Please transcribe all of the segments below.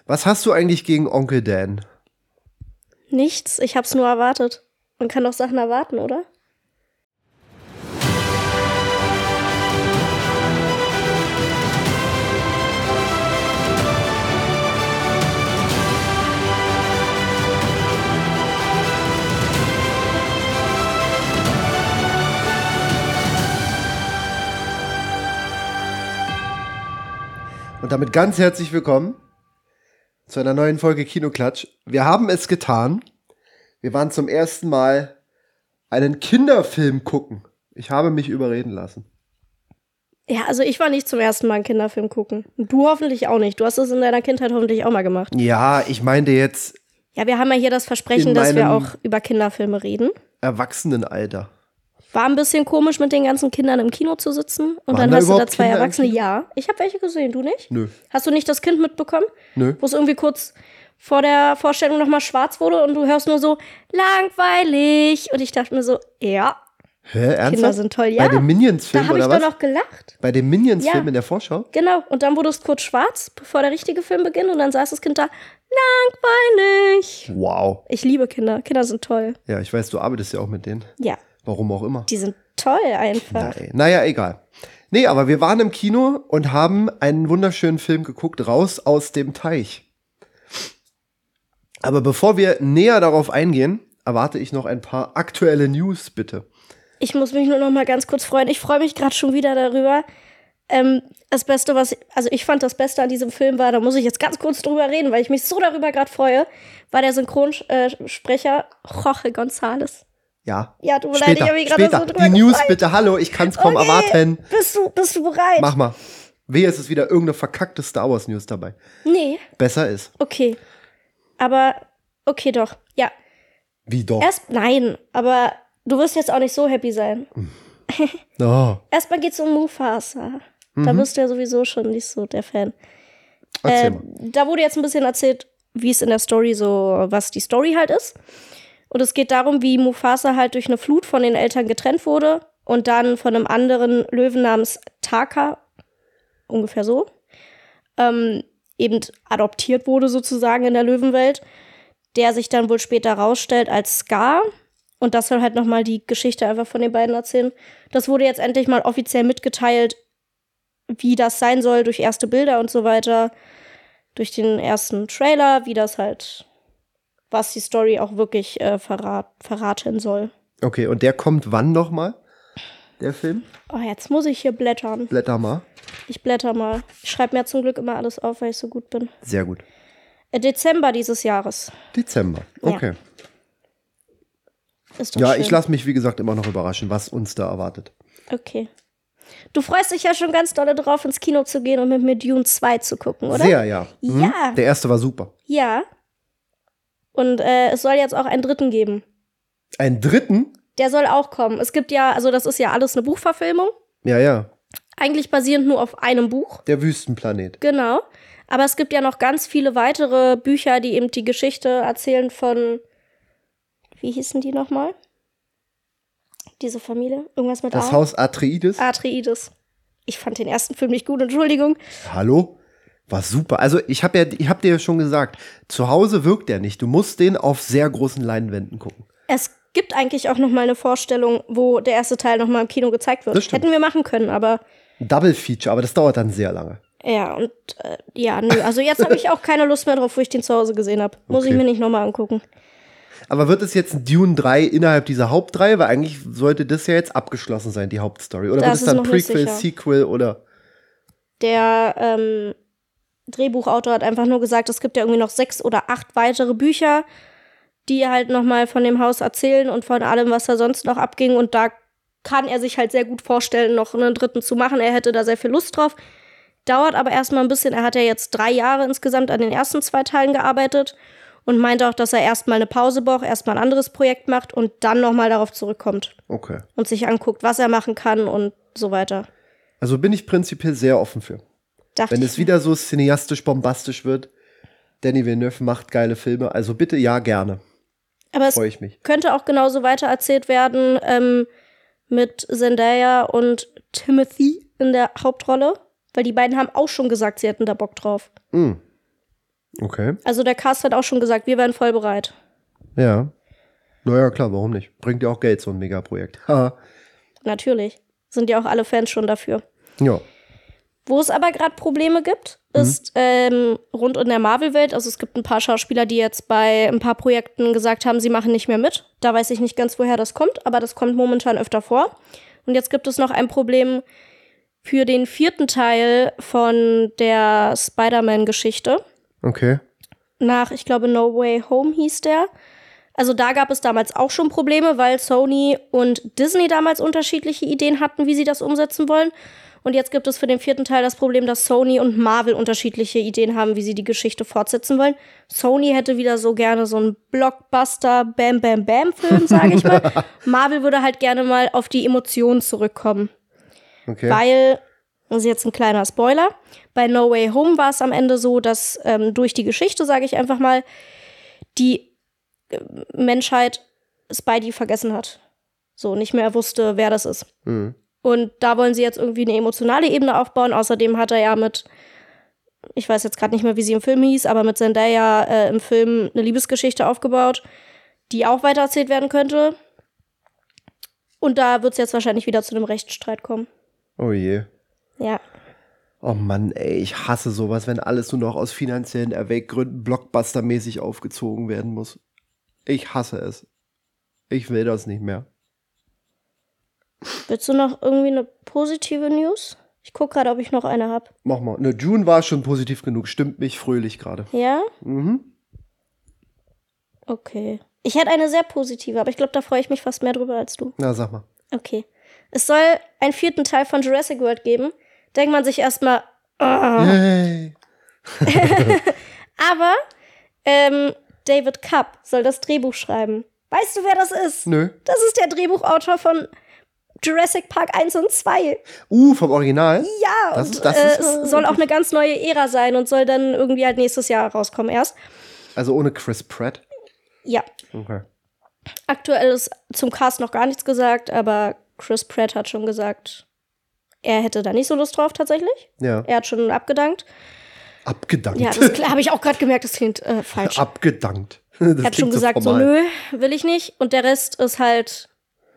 Was hast du eigentlich gegen Onkel Dan? Nichts, ich hab's nur erwartet. Man kann doch Sachen erwarten, oder? Und damit ganz herzlich willkommen zu einer neuen Folge Kinoklatsch. Wir haben es getan. Wir waren zum ersten Mal einen Kinderfilm gucken. Ich habe mich überreden lassen. Ja, also ich war nicht zum ersten Mal einen Kinderfilm gucken. Und du hoffentlich auch nicht. Du hast es in deiner Kindheit hoffentlich auch mal gemacht. Ja, ich meinte jetzt Ja, wir haben ja hier das Versprechen, dass wir auch über Kinderfilme reden. Erwachsenenalter. War ein bisschen komisch, mit den ganzen Kindern im Kino zu sitzen. Und Waren dann da hast du da überhaupt 2 Kinder im Erwachsene. Kino? Ja, ich habe welche gesehen, du nicht? Nö. Hast du nicht das Kind mitbekommen? Nö. Wo es irgendwie kurz vor der Vorstellung nochmal schwarz wurde und du hörst nur so, langweilig. Und ich dachte mir so, ja, Hä, ernsthaft? Kinder sind toll, ja. Bei dem Minions-Film Da habe oder ich was? doch noch gelacht. Bei dem Minions-Film Ja. in der Vorschau? Genau, und dann wurde es kurz schwarz, bevor der richtige Film beginnt. Und dann saß das Kind da, langweilig. Wow. Ich liebe Kinder. Kinder sind toll. Ja, ich weiß, du arbeitest ja auch mit denen. Ja, Warum auch immer. die sind toll einfach. Naja, egal. Nee, aber wir waren im Kino und haben einen wunderschönen Film geguckt, Raus aus dem Teich. Aber bevor wir näher darauf eingehen, erwarte ich noch ein paar aktuelle News, bitte. Ich muss mich nur noch mal ganz kurz freuen. Ich freue mich gerade schon wieder darüber. Das Beste, ich fand das Beste an diesem Film war, da muss ich jetzt ganz kurz drüber reden, weil ich mich so darüber gerade freue, war der Synchronsprecher Jorge González. Ja, Ja, tut mir leid, ich habe mich gerade später. so drüber Die News gefreut. bitte, hallo, ich kann's kaum Okay, erwarten. Bist du bereit? Mach mal. Wehe, es ist wieder irgendeine verkackte Star Wars News dabei. Nee, Besser ist. okay. Aber, okay doch. Ja, Wie doch? nein, aber du wirst jetzt auch nicht so happy sein. Oh. Erstmal geht's um Mufasa. Da bist du ja sowieso schon nicht so der Fan. Erzähl mal. Da wurde jetzt ein bisschen erzählt, wie es in der Story so, was die Story halt ist. Und es geht darum, wie Mufasa halt durch eine Flut von den Eltern getrennt wurde und dann von einem anderen Löwen namens Taka, ungefähr so, eben adoptiert wurde sozusagen in der Löwenwelt, der sich dann wohl später rausstellt als Scar. Und das soll halt nochmal die Geschichte einfach von den beiden erzählen. Das wurde jetzt endlich mal offiziell mitgeteilt, wie das sein soll, durch erste Bilder und so weiter, durch den ersten Trailer, wie das halt, was die Story auch wirklich verraten soll. Okay, und der kommt wann nochmal, der Film? Oh, jetzt muss ich hier blättern. Blätter mal. Ich blätter mal. Ich schreibe mir zum Glück immer alles auf, weil ich so gut bin. Sehr gut. Dezember dieses Jahres. Dezember, okay. Ist doch Ja, schön. ich lasse mich, wie gesagt, immer noch überraschen, was uns da erwartet. Okay. Du freust dich ja schon ganz dolle drauf, ins Kino zu gehen und mit mir Dune 2 zu gucken, oder? Sehr, ja. Ja. Der erste war super. Ja. Und es soll jetzt auch einen dritten geben. Einen dritten? Der soll auch kommen. Es gibt ja, also das ist ja alles eine Buchverfilmung. Ja, ja. Eigentlich basierend nur auf einem Buch. Der Wüstenplanet. Genau. Aber es gibt ja noch ganz viele weitere Bücher, die eben die Geschichte erzählen von, wie hießen die nochmal? Diese Familie? Irgendwas mit Das A? Haus Atreides. Atreides. Ich fand den ersten Film nicht gut, Entschuldigung. Hallo? War super. Also ich hab dir ja schon gesagt, zu Hause wirkt der nicht. Du musst den auf sehr großen Leinwänden gucken. Es gibt eigentlich auch noch mal eine Vorstellung, wo der erste Teil noch mal im Kino gezeigt wird. Das stimmt. Hätten wir machen können, aber Double Feature, aber das dauert dann sehr lange. ja, und ja, nö. Also jetzt habe ich auch keine Lust mehr drauf, wo ich den zu Hause gesehen habe. Muss ich Okay. mir nicht noch mal angucken. Aber wird es jetzt ein Dune 3 innerhalb dieser Hauptreihe? Weil eigentlich sollte das ja jetzt abgeschlossen sein, die Hauptstory. Oder Das wird es ist dann noch nicht Prequel, sicher. Sequel oder? Der Drehbuchautor hat einfach nur gesagt, es gibt ja irgendwie noch 6 oder 8 weitere Bücher, die halt noch mal von dem Haus erzählen und von allem, was da sonst noch abging. Und da kann er sich halt sehr gut vorstellen, noch einen dritten zu machen. Er hätte da sehr viel Lust drauf. Dauert aber erstmal ein bisschen. Er hat ja jetzt 3 Jahre insgesamt an den ersten 2 Teilen gearbeitet und meinte auch, dass er erstmal eine Pause braucht, erstmal ein anderes Projekt macht und dann nochmal darauf zurückkommt Okay. und sich anguckt, was er machen kann und so weiter. Also bin ich prinzipiell sehr offen für. Dachte Wenn ich es wieder so cineastisch bombastisch wird, Denis Villeneuve macht geile Filme. Also bitte, ja, gerne. Aber es Freue ich mich. könnte auch genauso weiter erzählt werden mit Zendaya und Timothy in der Hauptrolle, weil die beiden haben auch schon gesagt, sie hätten da Bock drauf. Okay. Also der Cast hat auch schon gesagt, wir wären voll bereit. Ja. Naja, klar, warum nicht? Bringt ja auch Geld, so ein Megaprojekt. Haha. Natürlich. Sind ja auch alle Fans schon dafür. Ja. Wo es aber gerade Probleme gibt, ist rund in der Marvel-Welt. Also es gibt ein paar Schauspieler, die jetzt bei ein paar Projekten gesagt haben, sie machen nicht mehr mit. Da weiß ich nicht ganz, woher das kommt, aber das kommt momentan öfter vor. Und jetzt gibt es noch ein Problem für den 4. Teil von der Spider-Man-Geschichte. Okay. Nach, ich glaube, No Way Home hieß der. Also da gab es damals auch schon Probleme, weil Sony und Disney damals unterschiedliche Ideen hatten, wie sie das umsetzen wollen. Und jetzt gibt es für den 4. Teil das Problem, dass Sony und Marvel unterschiedliche Ideen haben, wie sie die Geschichte fortsetzen wollen. Sony hätte wieder so gerne so einen Blockbuster-Bam-Bam-Bam-Film, sage ich mal. Marvel würde halt gerne mal auf die Emotionen zurückkommen. Okay. Weil, das ist jetzt ein kleiner Spoiler, bei No Way Home war es am Ende so, dass durch die Geschichte, sage ich einfach mal, die Menschheit Spidey vergessen hat. So, nicht mehr wusste, wer das ist. Mhm. Und da wollen sie jetzt irgendwie eine emotionale Ebene aufbauen. Außerdem hat er ja mit, ich weiß jetzt gerade nicht mehr, wie sie im Film hieß, aber mit Zendaya im Film eine Liebesgeschichte aufgebaut, die auch weitererzählt werden könnte. Und da wird es jetzt wahrscheinlich wieder zu einem Rechtsstreit kommen. Oh je. Ja. Oh Mann, ey, ich hasse sowas, wenn alles nur noch aus finanziellen Erwäggründen blockbustermäßig aufgezogen werden muss. Ich hasse es. Ich will das nicht mehr. Willst du noch irgendwie eine positive News? Ich gucke gerade, ob ich noch eine habe. Mach mal. Ne, June war schon positiv genug. Stimmt mich fröhlich gerade. Ja? Mhm. Okay. Ich hätte eine sehr positive, aber ich glaube, da freue ich mich fast mehr drüber als du. Na, sag mal. Okay. Es soll einen 4. Teil von Jurassic World geben. Denkt man sich erstmal, Yay. aber David Cupp soll das Drehbuch schreiben. Weißt du, wer das ist? Nö. Das ist der Drehbuchautor von Jurassic Park 1 und 2. Vom Original? Ja, Das und ist, es soll auch eine ganz neue Ära sein und soll dann irgendwie halt nächstes Jahr rauskommen erst. Also ohne Chris Pratt? Ja. Okay. Aktuell ist zum Cast noch gar nichts gesagt, aber Chris Pratt hat schon gesagt, er hätte da nicht so Lust drauf tatsächlich. Ja. Er hat schon abgedankt. Abgedankt. Ja, das habe ich auch gerade gemerkt, das klingt falsch. Abgedankt. Er hat schon gesagt, so nö, will ich nicht. Und der Rest ist halt,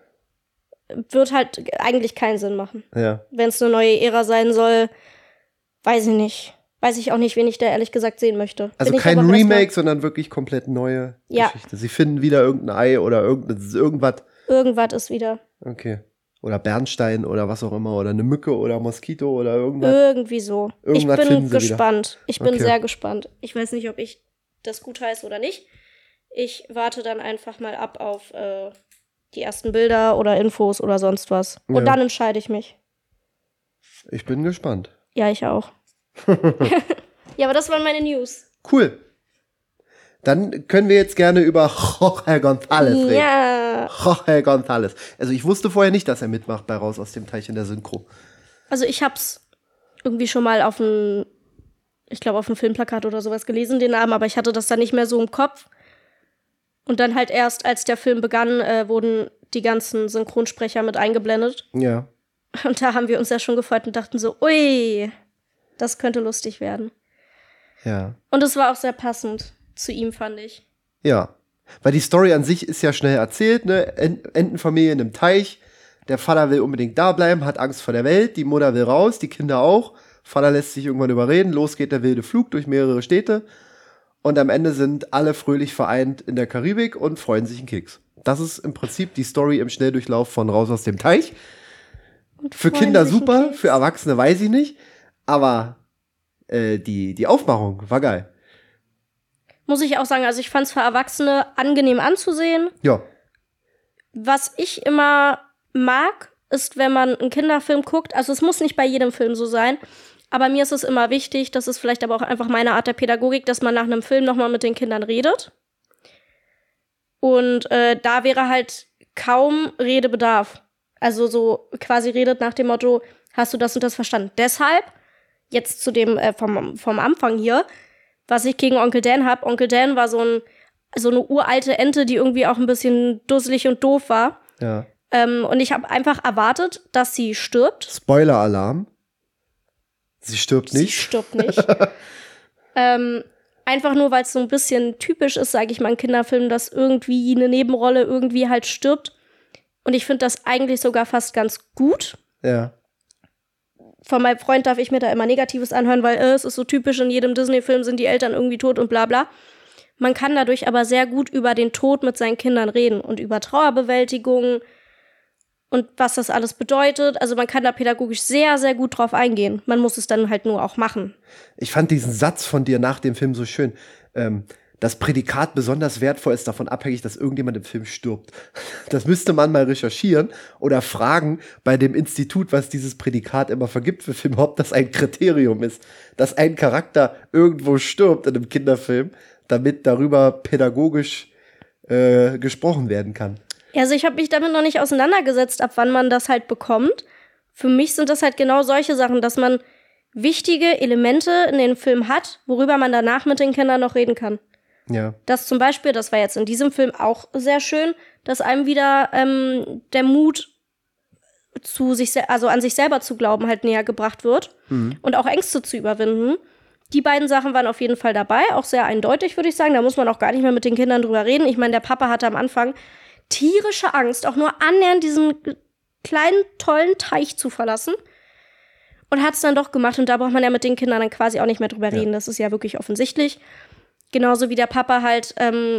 wird halt eigentlich keinen Sinn machen. Ja. Wenn es eine neue Ära sein soll, weiß ich nicht. Weiß ich auch nicht, wen ich da ehrlich gesagt sehen möchte. Also Bin ich kein aber erstmal- Remake, sondern wirklich komplett neue Ja. Geschichte. Sie finden wieder irgendein Ei oder irgendwas. Irgendwas ist wieder. Okay. Oder Bernstein oder was auch immer. Oder eine Mücke oder Moskito oder irgendwas. Irgendwie so. Irgendwas Ich finden bin sie wieder. gespannt. Ich bin Okay. sehr gespannt. Ich weiß nicht, ob ich das gut heiße oder nicht. Ich warte dann einfach mal ab auf die ersten Bilder oder Infos oder sonst was. Und Ja. dann entscheide ich mich. Ich bin gespannt. Ja, ich auch. Ja, aber das waren meine News. Cool. Dann können wir jetzt gerne über Jorge González reden. Ja. Jorge González. Also ich wusste vorher nicht, dass er mitmacht bei Raus aus dem Teich in der Synchro. Also ich hab's irgendwie schon mal auf dem Filmplakat oder sowas gelesen, den Namen, aber ich hatte das dann nicht mehr so im Kopf. Und dann halt erst, als der Film begann, wurden die ganzen Synchronsprecher mit eingeblendet. Ja. Und da haben wir uns ja schon gefreut und dachten so, ui, das könnte lustig werden. Ja. Und es war auch sehr passend zu ihm, fand ich. Ja. Weil die Story an sich ist ja schnell erzählt, ne? Entenfamilie in einem Teich. Der Vater will unbedingt da bleiben, hat Angst vor der Welt. Die Mutter will raus, die Kinder auch. Vater lässt sich irgendwann überreden. Los geht der wilde Flug durch mehrere Städte. Und am Ende sind alle fröhlich vereint in der Karibik und freuen sich einen Keks. Das ist im Prinzip die Story im Schnelldurchlauf von Raus aus dem Teich. Und Für freuen Kinder sich einen super, Keks. für Erwachsene weiß ich nicht. Aber die Aufmachung war geil. Muss ich auch sagen, also ich fand es für Erwachsene angenehm anzusehen. Ja. Was ich immer mag, ist, wenn man einen Kinderfilm guckt, also es muss nicht bei jedem Film so sein, aber mir ist es immer wichtig, das ist vielleicht aber auch einfach meine Art der Pädagogik, dass man nach einem Film nochmal mit den Kindern redet. Und da wäre halt kaum Redebedarf. Also so quasi redet nach dem Motto, hast du das und das verstanden? Deshalb, jetzt zu dem vom Anfang hier, was ich gegen Onkel Dan habe. Onkel Dan war so eine uralte Ente, die irgendwie auch ein bisschen dusselig und doof war. Ja. Und ich habe einfach erwartet, dass sie stirbt. Spoiler-Alarm. Sie stirbt Sie nicht. stirbt nicht. Einfach nur, weil es so ein bisschen typisch ist, sage ich mal, in Kinderfilmen, dass irgendwie eine Nebenrolle irgendwie halt stirbt. Und ich finde das eigentlich sogar fast ganz gut. Ja. Von meinem Freund darf ich mir da immer Negatives anhören, weil es ist so typisch, in jedem Disney-Film sind die Eltern irgendwie tot und bla bla. Man kann dadurch aber sehr gut über den Tod mit seinen Kindern reden und über Trauerbewältigung und was das alles bedeutet. Also man kann da pädagogisch sehr, sehr gut drauf eingehen. Man muss es dann halt nur auch machen. Ich fand diesen Satz von dir nach dem Film so schön. Das Prädikat besonders wertvoll ist davon abhängig, dass irgendjemand im Film stirbt. Das müsste man mal recherchieren oder fragen bei dem Institut, was dieses Prädikat immer vergibt für Filme, ob das ein Kriterium ist, dass ein Charakter irgendwo stirbt in einem Kinderfilm, damit darüber pädagogisch gesprochen werden kann. Also ich habe mich damit noch nicht auseinandergesetzt, ab wann man das halt bekommt. Für mich sind das halt genau solche Sachen, dass man wichtige Elemente in den Film hat, worüber man danach mit den Kindern noch reden kann. Ja. Das zum Beispiel, das war jetzt in diesem Film auch sehr schön, dass einem wieder der Mut zu sich, also an sich selber zu glauben, halt näher gebracht wird und auch Ängste zu überwinden. Die beiden Sachen waren auf jeden Fall dabei, auch sehr eindeutig, würde ich sagen. Da muss man auch gar nicht mehr mit den Kindern drüber reden. Ich meine, der Papa hatte am Anfang tierische Angst, auch nur annähernd diesen kleinen, tollen Teich zu verlassen. Und hat es dann doch gemacht. Und da braucht man ja mit den Kindern dann quasi auch nicht mehr drüber reden. Das ist ja wirklich offensichtlich. Genauso wie der Papa halt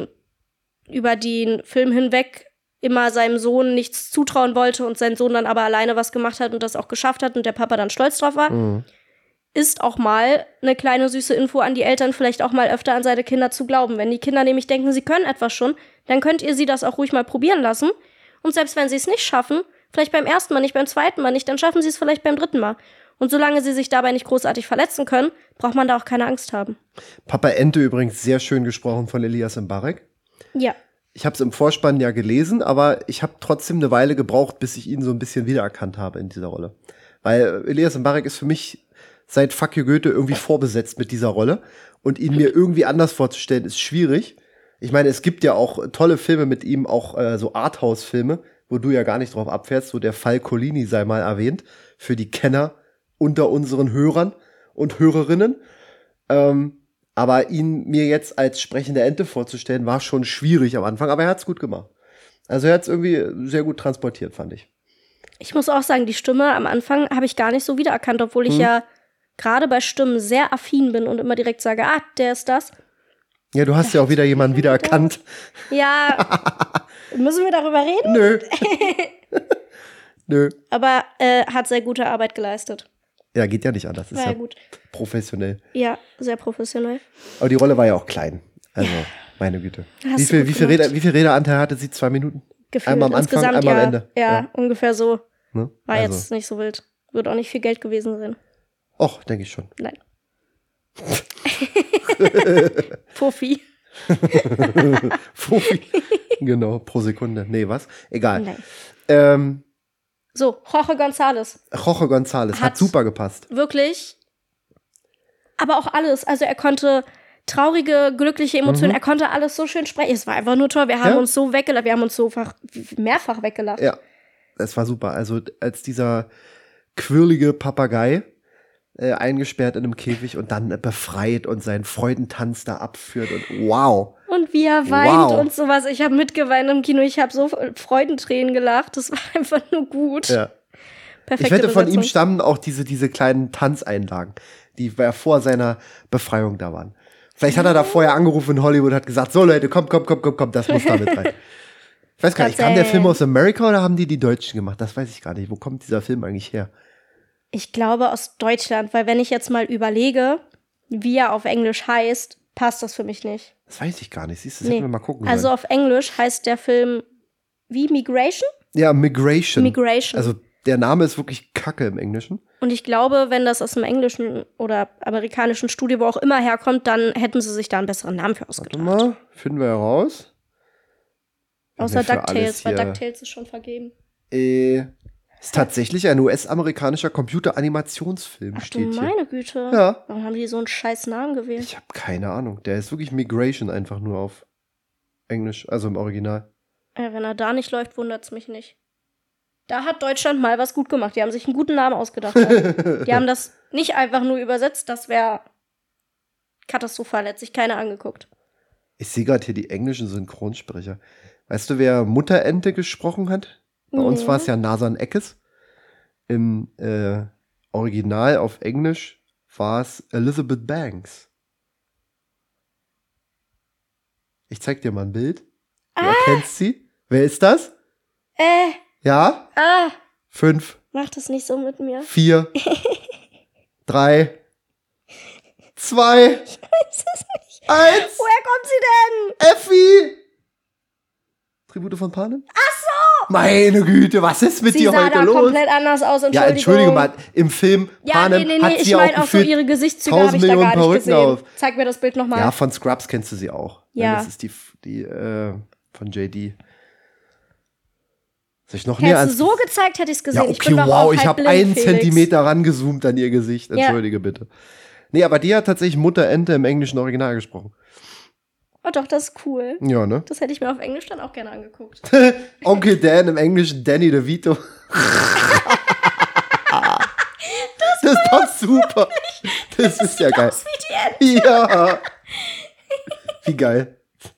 über den Film hinweg immer seinem Sohn nichts zutrauen wollte und sein Sohn dann aber alleine was gemacht hat und das auch geschafft hat und der Papa dann stolz drauf war. Ist auch mal eine kleine süße Info an die Eltern, vielleicht auch mal öfter an seine Kinder zu glauben. Wenn die Kinder nämlich denken, sie können etwas schon, dann könnt ihr sie das auch ruhig mal probieren lassen. Und selbst wenn sie es nicht schaffen, vielleicht beim ersten Mal nicht, beim zweiten Mal nicht, dann schaffen sie es vielleicht beim dritten Mal. Und solange sie sich dabei nicht großartig verletzen können, braucht man da auch keine Angst haben. Papa Ente übrigens sehr schön gesprochen von Elias Mbarek. Ja. Ich habe es im Vorspann ja gelesen, aber ich habe trotzdem eine Weile gebraucht, bis ich ihn so ein bisschen wiedererkannt habe in dieser Rolle. Weil Elias Mbarek ist für mich seit Fuck you Goethe irgendwie vorbesetzt mit dieser Rolle. Und ihn mir irgendwie anders vorzustellen, ist schwierig. Ich meine, es gibt ja auch tolle Filme mit ihm, auch so Arthouse-Filme, wo du ja gar nicht drauf abfährst. So der Fall Collini sei mal erwähnt, für die Kenner unter unseren Hörern und Hörerinnen. Aber ihn mir jetzt als sprechende Ente vorzustellen, war schon schwierig am Anfang, aber er hat's gut gemacht. Also er hat's irgendwie sehr gut transportiert, fand ich. Ich muss auch sagen, die Stimme am Anfang habe ich gar nicht so wiedererkannt, obwohl ich ja gerade bei Stimmen sehr affin bin und immer direkt sage, der ist das. Ja, du hast ja auch wieder jemanden wiedererkannt. Ja, müssen wir darüber reden? Nö. Nö. Aber hat sehr gute Arbeit geleistet. Ja, geht ja nicht anders. Das ist ja gut. Professionell. Ja, sehr professionell. Aber die Rolle war ja auch klein. Also, meine Güte. Wie viel Redeanteil hatte sie? 2 Minuten? Gefühlt. Einmal am Anfang, insgesamt, einmal am Ende. Ja, ungefähr so. Ne? War Also. jetzt nicht so wild. Wird auch nicht viel Geld gewesen sein. Och, denke ich schon. Nein. Puffi. Fuffi. Genau, pro Sekunde. Nee, was? Egal. Nein. So, Jorge González. Jorge González hat super gepasst. Wirklich. Aber auch alles. Also er konnte traurige, glückliche Emotionen, er konnte alles so schön sprechen. Es war einfach nur toll. Wir haben uns so weggelacht. Wir haben uns so mehrfach weggelacht. Ja, es war super. Also als dieser quirlige Papagei eingesperrt in einem Käfig und dann befreit und seinen Freudentanz da abführt und wow. Und wie er weint und sowas. Ich habe mitgeweint im Kino. Ich habe so Freudentränen gelacht. Das war einfach nur gut. Ja. Perfekte Ich wette, von Besetzung. ihm stammen auch diese kleinen Tanzeinlagen, die vor seiner Befreiung da waren. Vielleicht hat er da vorher angerufen in Hollywood und hat gesagt, so Leute, komm, das muss da mit rein. Ich weiß gar nicht, kam der Film aus Amerika oder haben die Deutschen gemacht? Das weiß ich gar nicht. Wo kommt dieser Film eigentlich her? Ich glaube aus Deutschland, weil wenn ich jetzt mal überlege, wie er auf Englisch heißt, passt das für mich nicht. Das weiß ich gar nicht. Siehst du, das hätten wir mal gucken sollen. Also auf Englisch heißt der Film wie Migration? Ja, Migration. Migration. Also der Name ist wirklich Kacke im Englischen. Und ich glaube, wenn das aus dem englischen oder amerikanischen Studio, wo auch immer herkommt, dann hätten sie sich da einen besseren Namen für ausgedacht. Warte mal, finden wir heraus. Außer DuckTales, weil DuckTales ist schon vergeben. Ist tatsächlich ein US-amerikanischer Computeranimationsfilm, Ach du steht hier. meine Güte. Ja. Warum haben die so einen scheiß Namen gewählt? Ich habe keine Ahnung. Der ist wirklich Migration einfach nur auf Englisch, also im Original. Ja, wenn er da nicht läuft, wundert's mich nicht. Da hat Deutschland mal was gut gemacht. Die haben sich einen guten Namen ausgedacht. Die haben das nicht einfach nur übersetzt, das wäre katastrophal, hat sich keiner angeguckt. Ich sehe gerade hier die englischen Synchronsprecher. Weißt du, wer Mutterente gesprochen hat? Bei uns war es ja Nasan Eckes. Im Original auf Englisch war es Elizabeth Banks. Ich zeig dir mal ein Bild. Du erkennst sie. Wer ist das? Ja? 5, Mach das nicht so mit mir. 4, 3, 2, Ich weiß es nicht. 1. Woher kommt sie denn? Effi! Tribute von Panem? Ach so! Meine Güte, was ist mit Sie dir sah heute da los? komplett anders aus, Entschuldigung. Ja, entschuldige mal, im Film Ja, Panem nee, hat ich sie auch meine auch so gefühlt ihre Gesichtszüge habe 1000 ich da Millionen gar nicht Perücken gesehen. auf. Zeig mir das Bild nochmal. Ja, von Scrubs kennst du sie auch. Ja. Das ist die von JD. Soll ich noch näher Hättest du ans... so gezeigt, hätte ich es gesehen. Ja, Ich okay, bin doch wow, auch ich halb habe blind, 1 Felix. Zentimeter rangezoomt an ihr Gesicht. Entschuldige bitte. Nee, aber die hat tatsächlich Mutterente im englischen Original gesprochen. Oh doch, das ist cool. Ja, ne? Das hätte ich mir auf Englisch dann auch gerne angeguckt. Onkel Dan im Englischen Danny DeVito. Das passt super. Das ist ja geil. Aus wie die Ente. Ja. Wie geil.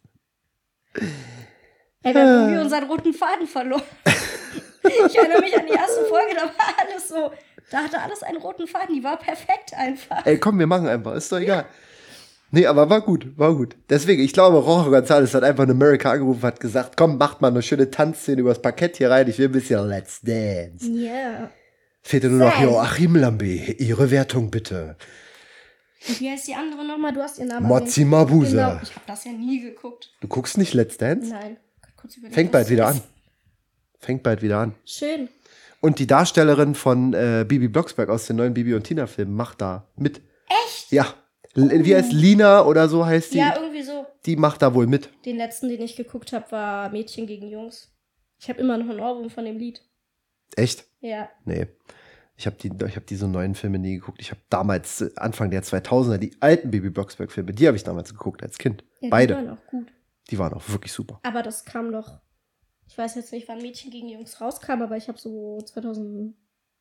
Ey, wir haben irgendwie unseren roten Faden verloren. Ich erinnere mich an die erste Folge, da war alles so, da hatte alles einen roten Faden, die war perfekt einfach. Ey, komm, wir machen einfach, ist doch egal. Nee, aber war gut, war gut. Deswegen, ich glaube, Jorge González hat einfach in Amerika angerufen, hat gesagt, komm, macht mal eine schöne Tanzszene übers Parkett hier rein, ich will ein bisschen Let's Dance. Ja. Fehlte nur noch Joachim Lambi, Ihre Wertung bitte. Und wie heißt die andere nochmal? Du hast ihren Namen Mozi erwähnt. Mabuse. Genau, ich habe das ja nie geguckt. Du guckst nicht Let's Dance? Nein. Kurz überlegen, Fängt was bald wieder das an. ist. Fängt bald wieder an. Schön. Und die Darstellerin von Bibi Blocksberg aus den neuen Bibi und Tina-Filmen macht da mit. Echt? Ja. Wie heißt Lina oder so heißt die? Ja, irgendwie so. Die macht da wohl mit. Den letzten, den ich geguckt habe, war Mädchen gegen Jungs. Ich habe immer noch einen Ohrwurm von dem Lied. Echt? Ja. Nee. Ich hab diese neuen Filme nie geguckt. Ich habe damals, Anfang der 2000er, die alten Bibi Blocksberg-Filme, die habe ich damals geguckt als Kind. Ja, Beide. Die waren auch gut. Die waren auch wirklich super. Aber das kam doch. Ich weiß jetzt nicht, wann Mädchen gegen Jungs rauskam, aber ich habe so 2016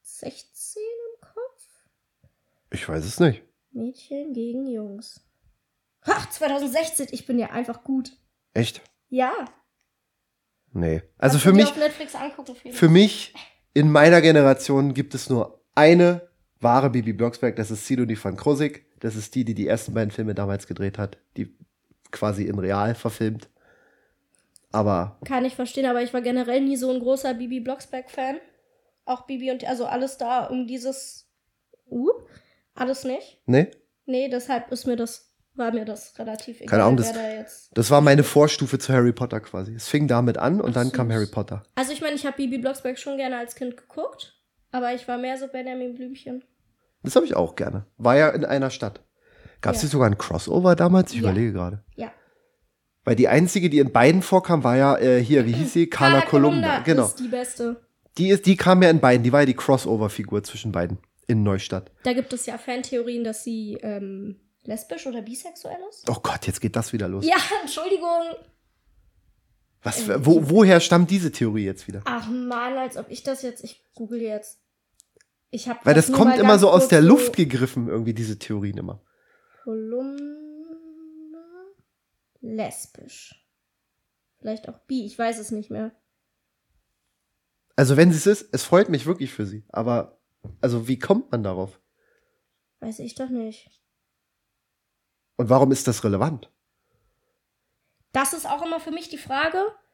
im Kopf. Ich weiß es nicht. Mädchen gegen Jungs. Ach, 2016, ich bin ja einfach gut. Echt? Ja. Nee. Also Kannst für du dir mich, auf Netflix angucken, Felix. für mich, in meiner Generation gibt es nur eine wahre Bibi Blocksberg, das ist Sidonie van Krosigk. Das ist die ersten beiden Filme damals gedreht hat, die quasi in real verfilmt. Aber Kann ich verstehen, aber ich war generell nie so ein großer Bibi Blocksberg-Fan. Auch Bibi und also alles da um dieses. Alles nicht. ne? Nee, deshalb war mir das relativ egal. Keine Ahnung, wer da jetzt. Das war meine Vorstufe zu Harry Potter quasi. Es fing damit an und Ach, dann kam süß. Harry Potter. Also ich meine, ich habe Bibi Blocksberg schon gerne als Kind geguckt, aber ich war mehr so Benjamin Blümchen. Das habe ich auch gerne. War ja in einer Stadt. Gab es Ja. nicht sogar ein Crossover damals? Ich Ja. überlege gerade. Ja. Weil die einzige, die in beiden vorkam, war ja hier, wie hieß sie? Carla Kolumna. Genau. Ist die beste. Die kam ja in beiden. Die war ja die Crossover-Figur zwischen beiden in Neustadt. Da gibt es ja Fantheorien, dass sie lesbisch oder bisexuell ist. Oh Gott, jetzt geht das wieder los. Ja, Entschuldigung. Woher stammt diese Theorie jetzt wieder? Ach Mann, als ob ich das jetzt. Ich google jetzt. Weil das kommt immer so aus der Luft gegriffen, irgendwie diese Theorien immer. Kolumna lesbisch. Vielleicht auch bi, ich weiß es nicht mehr. Also wenn sie es ist, es freut mich wirklich für sie. Aber, also wie kommt man darauf? Weiß ich doch nicht. Und warum ist das relevant? Das ist auch immer für mich die Frage.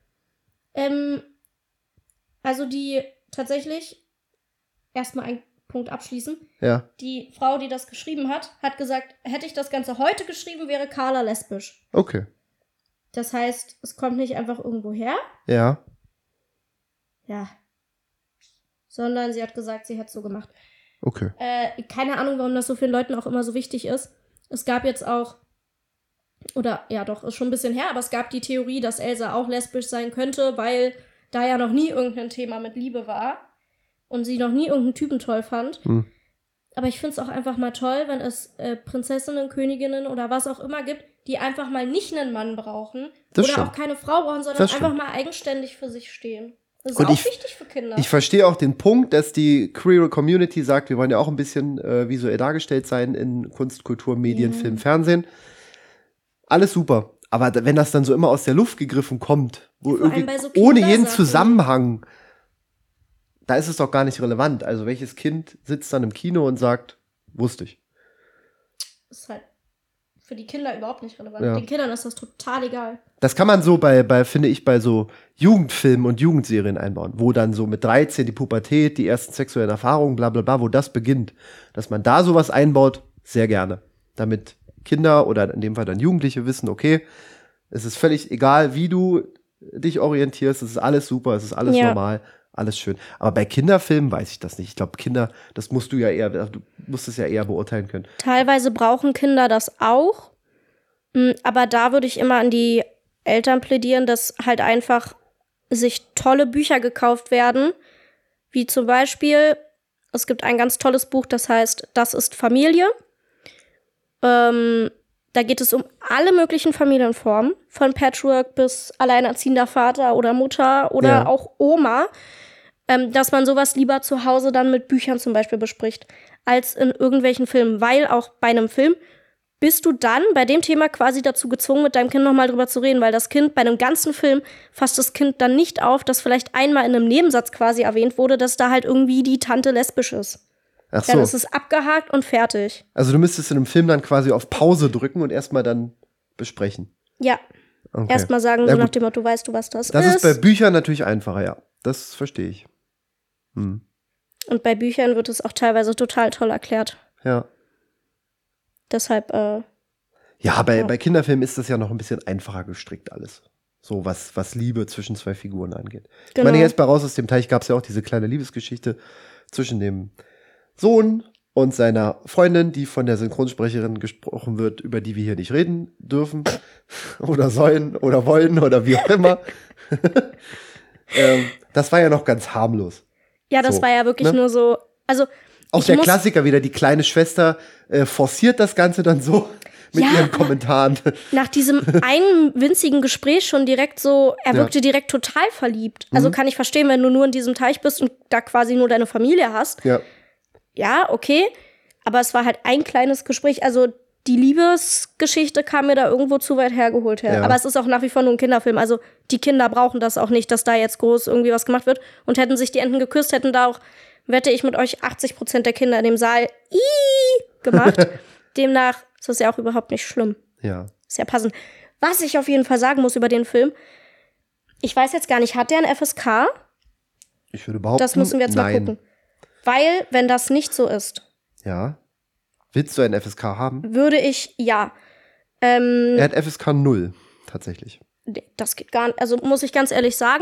Also die tatsächlich, erstmal einen Punkt abschließen. Ja. Die Frau, die das geschrieben hat, hat gesagt, hätte ich das Ganze heute geschrieben, wäre Carla lesbisch. Okay. Das heißt, es kommt nicht einfach irgendwo her. Ja. Ja. Sondern sie hat gesagt, sie hätte es so gemacht. Okay. Keine Ahnung, warum das so vielen Leuten auch immer so wichtig ist. Es gab jetzt auch, oder ja doch, ist schon ein bisschen her, aber es gab die Theorie, dass Elsa auch lesbisch sein könnte, weil da ja noch nie irgendein Thema mit Liebe war und sie noch nie irgendeinen Typen toll fand. Hm. Aber ich finde es auch einfach mal toll, wenn es Prinzessinnen, Königinnen oder was auch immer gibt, die einfach mal nicht einen Mann brauchen Das oder stimmt. auch keine Frau brauchen, sondern Das einfach stimmt. mal eigenständig für sich stehen. Das ist Und auch ich- wichtig für Kinder. Ich verstehe auch den Punkt, dass die Queer Community sagt, wir wollen ja auch ein bisschen visuell dargestellt sein in Kunst, Kultur, Medien, Film, Fernsehen. Alles super. Aber wenn das dann so immer aus der Luft gegriffen kommt, wo Vor allem irgendwie bei so ohne jeden Kindersachen. Zusammenhang, da ist es doch gar nicht relevant. Also welches Kind sitzt dann im Kino und sagt, wusste ich. Das ist halt für die Kinder überhaupt nicht relevant. Ja. Den Kindern ist das total egal. Das kann man so finde ich, bei so Jugendfilmen und Jugendserien einbauen, wo dann so mit 13 die Pubertät, die ersten sexuellen Erfahrungen, bla bla bla, wo das beginnt. Dass man da sowas einbaut, sehr gerne. Damit Kinder oder in dem Fall dann Jugendliche wissen, okay, es ist völlig egal, wie du dich orientierst, es ist alles super, es ist alles Ja. normal, alles schön. Aber bei Kinderfilmen weiß ich das nicht. Ich glaube, Kinder, das musst du musst es ja eher beurteilen können. Teilweise brauchen Kinder das auch. Aber da würde ich immer an die Eltern plädieren, dass halt einfach sich tolle Bücher gekauft werden. Wie zum Beispiel, es gibt ein ganz tolles Buch, das heißt Das ist Familie. Da geht es um alle möglichen Familienformen, von Patchwork bis alleinerziehender Vater oder Mutter oder Ja. auch Oma, dass man sowas lieber zu Hause dann mit Büchern zum Beispiel bespricht, als in irgendwelchen Filmen. Weil auch bei einem Film bist du dann bei dem Thema quasi dazu gezwungen, mit deinem Kind nochmal drüber zu reden, weil das Kind bei einem ganzen Film fasst das Kind dann nicht auf, dass vielleicht einmal in einem Nebensatz quasi erwähnt wurde, dass da halt irgendwie die Tante lesbisch ist. Ach Dann so. ist es abgehakt und fertig. Also du müsstest in einem Film dann quasi auf Pause drücken und erstmal dann besprechen. Ja, Okay. erstmal sagen, Ja, so gut. nach dem Motto, weißt du, was das Das ist? ist bei Büchern natürlich einfacher, ja. Das verstehe ich. Und bei Büchern wird es auch teilweise total toll erklärt. Ja. Deshalb, Ja, bei Kinderfilmen ist das ja noch ein bisschen einfacher gestrickt alles. So, was Liebe zwischen zwei Figuren angeht. Ich Genau. meine, jetzt bei Raus aus dem Teich gab es ja auch diese kleine Liebesgeschichte zwischen dem Sohn und seiner Freundin, die von der Synchronsprecherin gesprochen wird, über die wir hier nicht reden dürfen oder sollen oder wollen oder wie auch immer. Das war ja noch ganz harmlos. ja, das so, war ja wirklich ne? nur so, also Auch ich der muss- Klassiker wieder, die kleine Schwester forciert das Ganze dann so mit Ja. ihren Kommentaren. nach diesem einen winzigen Gespräch schon direkt so, er Ja. wirkte direkt total verliebt. Also kann ich verstehen, wenn du nur in diesem Teich bist und da quasi nur deine Familie hast. Ja. Ja, okay. Aber es war halt ein kleines Gespräch. Also die Liebesgeschichte kam mir da irgendwo zu weit hergeholt her. Ja. Aber es ist auch nach wie vor nur ein Kinderfilm. Also die Kinder brauchen das auch nicht, dass da jetzt groß irgendwie was gemacht wird. Und hätten sich die Enten geküsst, hätten da auch, wette ich mit euch, 80% der Kinder in dem Saal gemacht. Demnach ist das ja auch überhaupt nicht schlimm. Ja. Ist ja passend. Was ich auf jeden Fall sagen muss über den Film, ich weiß jetzt gar nicht, hat der ein FSK? Ich würde behaupten, Das müssen wir jetzt mal nein. gucken. Weil, wenn das nicht so ist, Ja. Willst du einen FSK haben? würde ich, ja. Er hat FSK 0, tatsächlich. Das geht gar nicht. Also muss ich ganz ehrlich sagen,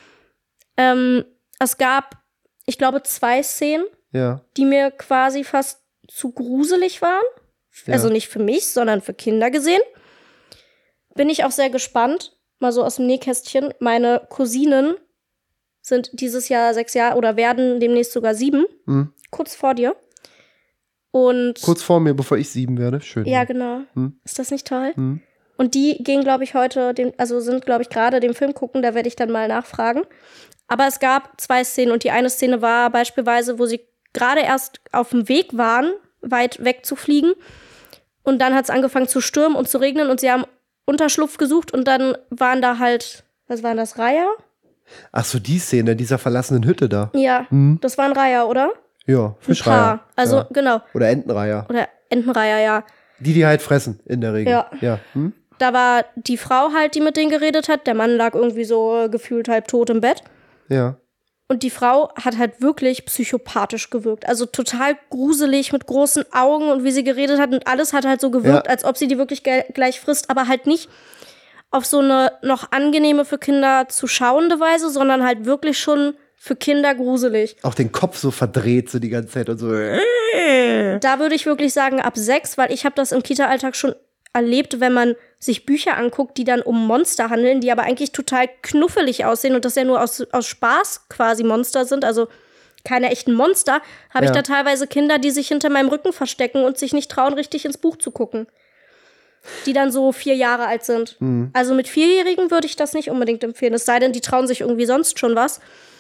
es gab, ich glaube, 2 Szenen, Ja. die mir quasi fast zu gruselig waren. Ja. Also nicht für mich, sondern für Kinder gesehen. Bin ich auch sehr gespannt, mal so aus dem Nähkästchen. Meine Cousinen sind dieses Jahr 6 Jahre oder werden demnächst sogar 7, Hm. kurz vor dir. Und Kurz vor mir, bevor ich 7 werde. Schön. ja, genau. Hm. Ist das nicht toll? Hm. Und die gehen, glaube ich, heute, sind, glaube ich, gerade den Film gucken, da werde ich dann mal nachfragen. Aber es gab 2 Szenen und die eine Szene war beispielsweise, wo sie gerade erst auf dem Weg waren, weit weg zu fliegen. Und dann hat es angefangen zu stürmen und zu regnen und sie haben Unterschlupf gesucht und dann waren da halt, was waren das, Reiher? Ach so, die Szene dieser verlassenen Hütte da. Ja, das waren Reiher, oder? Ja, Ein Fischreiher. Paar. Also, Ja. genau. Oder Entenreiher. Oder Entenreiher, ja. Die halt fressen, in der Regel. Ja. Ja. Hm? Da war die Frau halt, die mit denen geredet hat. Der Mann lag irgendwie so gefühlt halb tot im Bett. Ja. Und die Frau hat halt wirklich psychopathisch gewirkt. Also total gruselig mit großen Augen und wie sie geredet hat. Und alles hat halt so gewirkt, Ja. als ob sie die wirklich gleich frisst. Aber halt nicht auf so eine noch angenehme für Kinder zu schauende Weise, sondern halt wirklich schon für Kinder gruselig. Auch den Kopf so verdreht so die ganze Zeit und so. Da würde ich wirklich sagen, ab 6, weil ich habe das im Kita-Alltag schon erlebt, wenn man sich Bücher anguckt, die dann um Monster handeln, die aber eigentlich total knuffelig aussehen und das ja nur aus Spaß quasi Monster sind, also keine echten Monster, habe ich Ja. da teilweise Kinder, die sich hinter meinem Rücken verstecken und sich nicht trauen, richtig ins Buch zu gucken. Die dann so 4 Jahre alt sind. Also mit 4-Jährigen würde ich das nicht unbedingt empfehlen, es sei denn, die trauen sich irgendwie sonst schon was.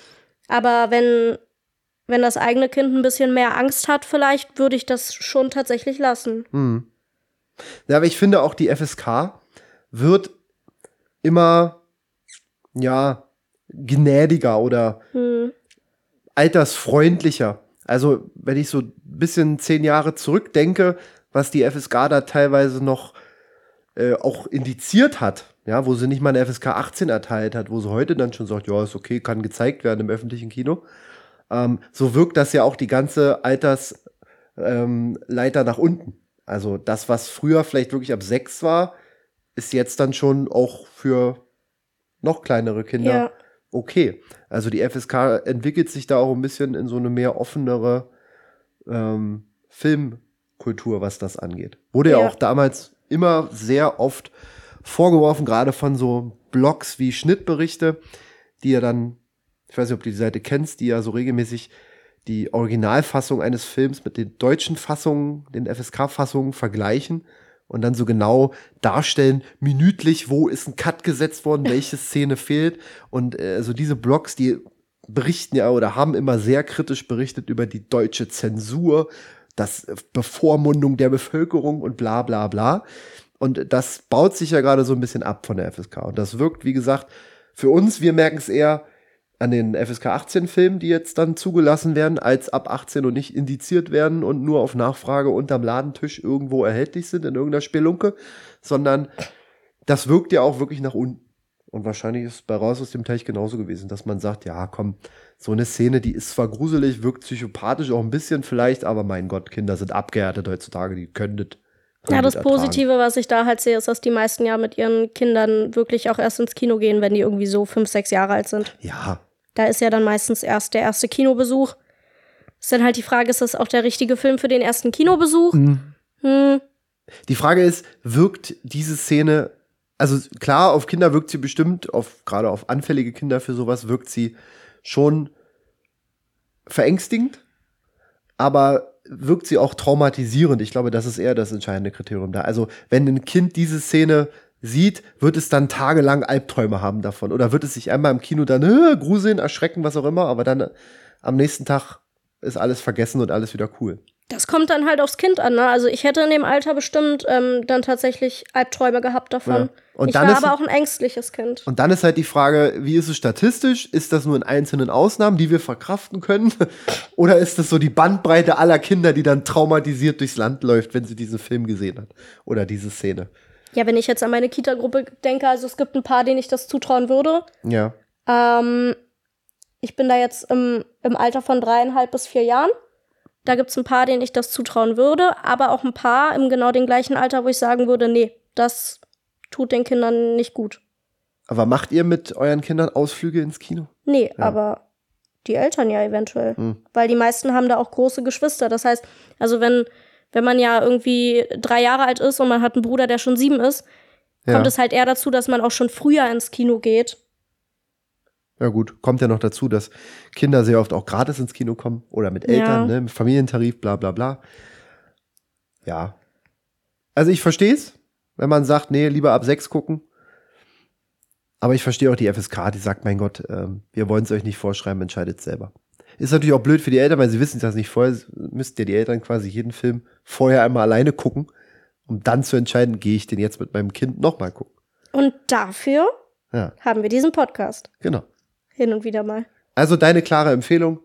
Aber wenn das eigene Kind ein bisschen mehr Angst hat, vielleicht würde ich das schon tatsächlich lassen. Ja, aber ich finde auch, die FSK wird immer, ja, gnädiger oder altersfreundlicher. Also, wenn ich so ein bisschen 10 Jahre zurückdenke, was die FSK da teilweise noch auch indiziert hat, ja, wo sie nicht mal eine FSK 18 erteilt hat, wo sie heute dann schon sagt, ja, ist okay, kann gezeigt werden im öffentlichen Kino. So wirkt das ja auch die ganze Leiter nach unten. Also das, was früher vielleicht wirklich ab 6 war, ist jetzt dann schon auch für noch kleinere Kinder okay. Also die FSK entwickelt sich da auch ein bisschen in so eine mehr offenere Filmkultur, was das angeht. Wurde ja auch damals immer sehr oft vorgeworfen, gerade von so Blogs wie Schnittberichte, die ja dann, ich weiß nicht, ob du die Seite kennst, die ja so regelmäßig die Originalfassung eines Films mit den deutschen Fassungen, den FSK-Fassungen vergleichen und dann so genau darstellen, minütlich, wo ist ein Cut gesetzt worden, welche Szene fehlt. Und also diese Blogs, die berichten ja oder haben immer sehr kritisch berichtet über die deutsche Zensur, das Bevormundung der Bevölkerung und bla bla bla. Und das baut sich ja gerade so ein bisschen ab von der FSK. Und das wirkt, wie gesagt, für uns, wir merken es eher an den FSK 18-Filmen, die jetzt dann zugelassen werden, als ab 18 und nicht indiziert werden und nur auf Nachfrage unterm Ladentisch irgendwo erhältlich sind in irgendeiner Spelunke, sondern das wirkt ja auch wirklich nach unten. Und wahrscheinlich ist bei Raus aus dem Teich genauso gewesen, dass man sagt, ja komm, so eine Szene, die ist zwar gruselig, wirkt psychopathisch auch ein bisschen vielleicht, aber mein Gott, Kinder sind abgehärtet heutzutage, die können das. Ja, das Positive, was ich da halt sehe, ist, dass die meisten ja mit ihren Kindern wirklich auch erst ins Kino gehen, wenn die irgendwie so 5, 6 Jahre alt sind. Ja. Da ist ja dann meistens erst der erste Kinobesuch. Ist dann halt die Frage, ist das auch der richtige Film für den ersten Kinobesuch? Die Frage ist, wirkt diese Szene, also klar, auf Kinder wirkt sie bestimmt, gerade auf anfällige Kinder für sowas wirkt sie schon verängstigend, aber wirkt sie auch traumatisierend. Ich glaube, das ist eher das entscheidende Kriterium da. Also, wenn ein Kind diese Szene sieht, wird es dann tagelang Albträume haben davon. Oder wird es sich einmal im Kino dann gruseln, erschrecken, was auch immer, aber dann am nächsten Tag ist alles vergessen und alles wieder cool. Das kommt dann halt aufs Kind an, ne? Also ich hätte in dem Alter bestimmt dann tatsächlich Albträume gehabt davon. Ja. Und ich war aber auch ein ängstliches Kind. Und dann ist halt die Frage, wie ist es statistisch? Ist das nur in einzelnen Ausnahmen, die wir verkraften können? Oder ist das so die Bandbreite aller Kinder, die dann traumatisiert durchs Land läuft, wenn sie diesen Film gesehen hat? Oder diese Szene? Ja, wenn ich jetzt an meine Kita-Gruppe denke, also es gibt ein paar, denen ich das zutrauen würde. Ja. Ich bin da jetzt im Alter von 3,5 bis 4 Jahren. Da gibt es ein paar, denen ich das zutrauen würde, aber auch ein paar im genau den gleichen Alter, wo ich sagen würde, nee, das tut den Kindern nicht gut. Aber macht ihr mit euren Kindern Ausflüge ins Kino? Nee, ja. Aber die Eltern ja eventuell. Weil die meisten haben da auch große Geschwister. Das heißt, also wenn man ja irgendwie 3 Jahre alt ist und man hat einen Bruder, der schon 7 ist, kommt es halt eher dazu, dass man auch schon früher ins Kino geht. Ja gut, kommt ja noch dazu, dass Kinder sehr oft auch gratis ins Kino kommen oder mit Eltern, ne, mit Familientarif, bla bla bla. Ja. Also ich verstehe es, wenn man sagt, nee, lieber ab 6 gucken. Aber ich verstehe auch die FSK, die sagt, mein Gott, wir wollen es euch nicht vorschreiben, entscheidet selber. Ist natürlich auch blöd für die Eltern, weil sie wissen das nicht vorher, müssten ja die Eltern quasi jeden Film vorher einmal alleine gucken, um dann zu entscheiden, gehe ich den jetzt mit meinem Kind nochmal gucken. Und dafür haben wir diesen Podcast. Genau. Hin und wieder mal. Also deine klare Empfehlung?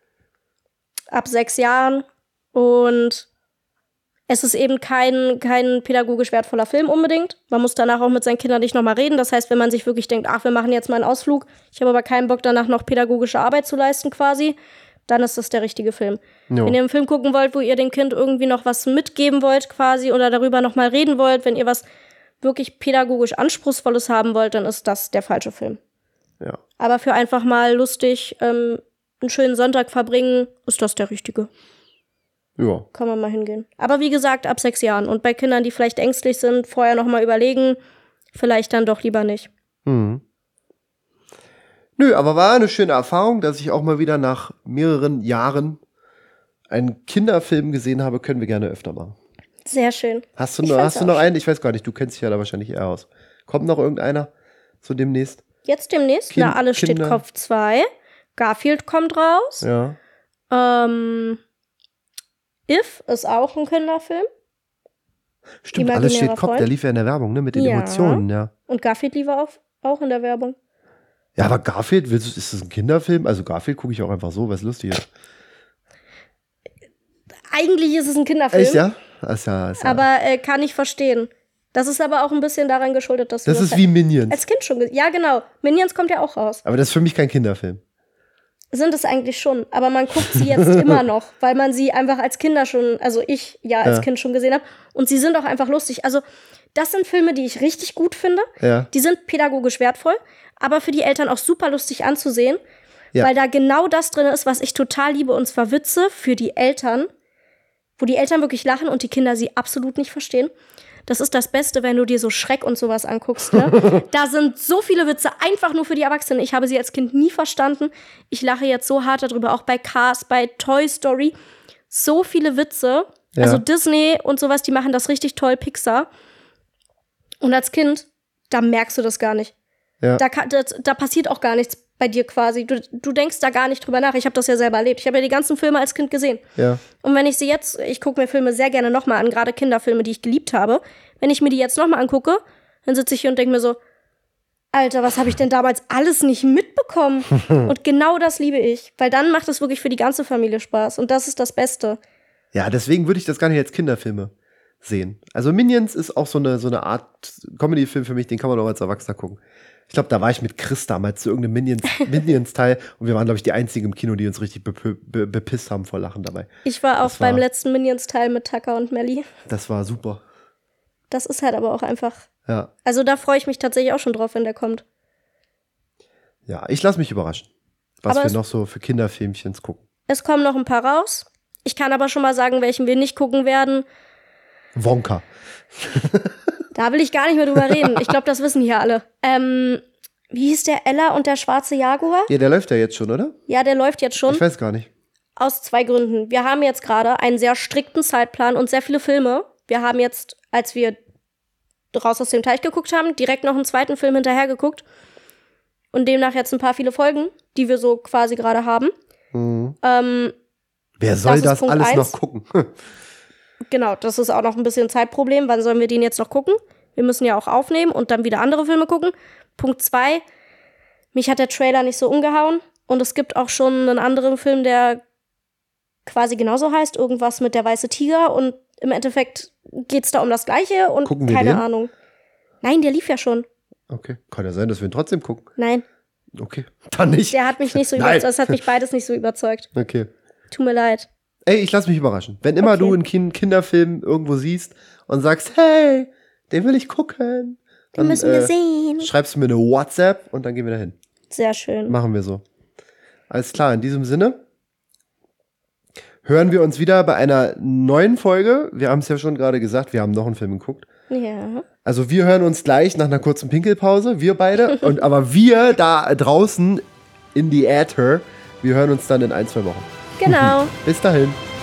Ab 6 Jahren. Und es ist eben kein pädagogisch wertvoller Film unbedingt. Man muss danach auch mit seinen Kindern nicht nochmal reden. Das heißt, wenn man sich wirklich denkt, ach, wir machen jetzt mal einen Ausflug, ich habe aber keinen Bock, danach noch pädagogische Arbeit zu leisten quasi, dann ist das der richtige Film. Jo. Wenn ihr einen Film gucken wollt, wo ihr dem Kind irgendwie noch was mitgeben wollt quasi oder darüber nochmal reden wollt, wenn ihr was wirklich pädagogisch Anspruchsvolles haben wollt, dann ist das der falsche Film. Ja. Aber für einfach mal lustig einen schönen Sonntag verbringen, ist das der richtige. Ja. Kann man mal hingehen. Aber wie gesagt, ab 6 Jahren. Und bei Kindern, die vielleicht ängstlich sind, vorher noch mal überlegen, vielleicht dann doch lieber nicht. Nö, aber war eine schöne Erfahrung, dass ich auch mal wieder nach mehreren Jahren einen Kinderfilm gesehen habe. Können wir gerne öfter machen. Sehr schön. Hast du noch einen? Ich weiß gar nicht, du kennst dich ja da wahrscheinlich eher aus. Kommt noch irgendeiner so demnächst? Jetzt demnächst? Alles steht Kopf 2. Garfield kommt raus. Ja. If ist auch ein Kinderfilm. Stimmt, alles steht Kopf, Freund. der lief ja in der Werbung, ne? Mit den Emotionen, ja. Und Garfield lief auch in der Werbung. Ja, aber Garfield, ist das ein Kinderfilm? Also Garfield gucke ich auch einfach so, was lustig ist. Eigentlich ist es ein Kinderfilm. Echt, ja? Ist ja. Aber kann ich verstehen. Das ist aber auch ein bisschen daran geschuldet, dass das ist wie Minions. Als Kind schon. Ja, genau. Minions kommt ja auch raus. Aber das ist für mich kein Kinderfilm. Sind es eigentlich schon. Aber man guckt sie jetzt immer noch, weil man sie einfach als Kinder schon, also ich ja als Kind schon gesehen habe. Und sie sind auch einfach lustig. Also das sind Filme, die ich richtig gut finde. Ja. Die sind pädagogisch wertvoll, aber für die Eltern auch super lustig anzusehen. Ja. Weil da genau das drin ist, was ich total liebe. Und zwar Witze für die Eltern, wo die Eltern wirklich lachen und die Kinder sie absolut nicht verstehen. Das ist das Beste, wenn du dir so Schreck und sowas anguckst. Ne? Da sind so viele Witze einfach nur für die Erwachsenen. Ich habe sie als Kind nie verstanden. Ich lache jetzt so hart darüber, auch bei Cars, bei Toy Story. So viele Witze. Ja. Also Disney und sowas, die machen das richtig toll, Pixar. Und als Kind, da merkst du das gar nicht. Ja. Da passiert auch gar nichts bei dir quasi. Du denkst da gar nicht drüber nach. Ich habe das ja selber erlebt. Ich habe ja die ganzen Filme als Kind gesehen. Ja. Und wenn ich sie jetzt, ich gucke mir Filme sehr gerne nochmal an, gerade Kinderfilme, die ich geliebt habe. Wenn ich mir die jetzt nochmal angucke, dann sitze ich hier und denke mir so, Alter, was habe ich denn damals alles nicht mitbekommen? Und genau das liebe ich. Weil dann macht es wirklich für die ganze Familie Spaß. Und das ist das Beste. Ja, deswegen würde ich das gar nicht als Kinderfilme sehen. Also Minions ist auch so eine Art Comedy-Film für mich, den kann man auch als Erwachsener gucken. Ich glaube, da war ich mit Chris damals zu irgendeinem Minions-Teil und wir waren, glaube ich, die Einzigen im Kino, die uns richtig bepisst haben vor Lachen dabei. Ich war auch beim letzten Minions-Teil mit Tucker und Melly. Das war super. Das ist halt aber auch einfach. Ja. Also da freue ich mich tatsächlich auch schon drauf, wenn der kommt. Ja, ich lasse mich überraschen, was wir noch so für Kinderfilmchens gucken. Es kommen noch ein paar raus. Ich kann aber schon mal sagen, welchen wir nicht gucken werden. Wonka. Da will ich gar nicht mehr drüber reden. Ich glaube, das wissen hier alle. Wie hieß der? Ella und der schwarze Jaguar? Ja, der läuft ja jetzt schon, oder? Ja, der läuft jetzt schon. Ich weiß gar nicht. Aus 2 Gründen. Wir haben jetzt gerade einen sehr strikten Zeitplan und sehr viele Filme. Wir haben jetzt, als wir raus aus dem Teich geguckt haben, direkt noch einen zweiten Film hinterher geguckt. Und demnach jetzt ein paar viele Folgen, die wir so quasi gerade haben. Mhm. Wer soll das alles noch gucken? Genau, das ist auch noch ein bisschen ein Zeitproblem. Wann sollen wir den jetzt noch gucken? Wir müssen ja auch aufnehmen und dann wieder andere Filme gucken. Punkt 2, mich hat der Trailer nicht so umgehauen. Und es gibt auch schon einen anderen Film, der quasi genauso heißt. Irgendwas mit der weiße Tiger. Und im Endeffekt geht's da um das Gleiche. Und gucken wir keine den? Ahnung. Nein, der lief ja schon. Okay, kann ja sein, dass wir ihn trotzdem gucken. Nein. Okay, dann nicht. Der hat mich nicht so überzeugt. Das hat mich beides nicht so überzeugt. Okay. Tut mir leid. Ey, ich lass mich überraschen. Wenn immer du einen Kinderfilm irgendwo siehst und sagst, hey, den will ich gucken, dann müssen wir sehen. Schreibst du mir eine WhatsApp und dann gehen wir dahin. Sehr schön. Machen wir so. Alles klar, in diesem Sinne hören wir uns wieder bei einer neuen Folge. Wir haben es ja schon gerade gesagt, wir haben noch einen Film geguckt. Ja. Also wir hören uns gleich nach einer kurzen Pinkelpause, wir beide. Aber wir da draußen in die Äther, wir hören uns dann in 1-2 Wochen. Genau. Bis dahin.